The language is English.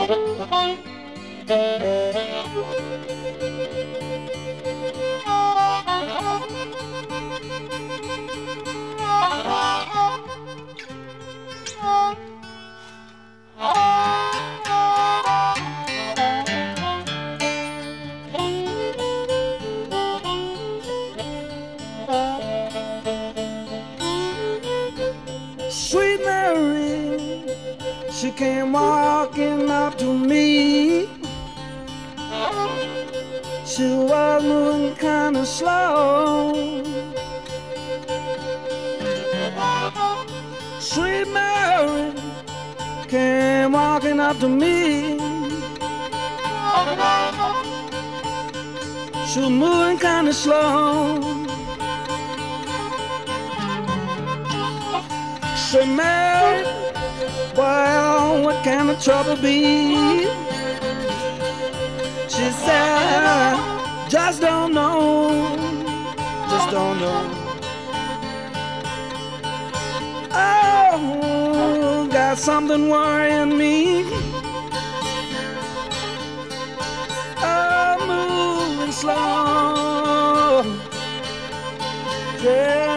Sweet Mary, she came walking up to me. She was moving kind of slow. Sweet Mary came walking up to me. She was moving kind of slow. She Mary, well, what can the trouble be? She said, just don't know, just don't know. Oh, got something worrying me. Oh, moving slow. Yeah.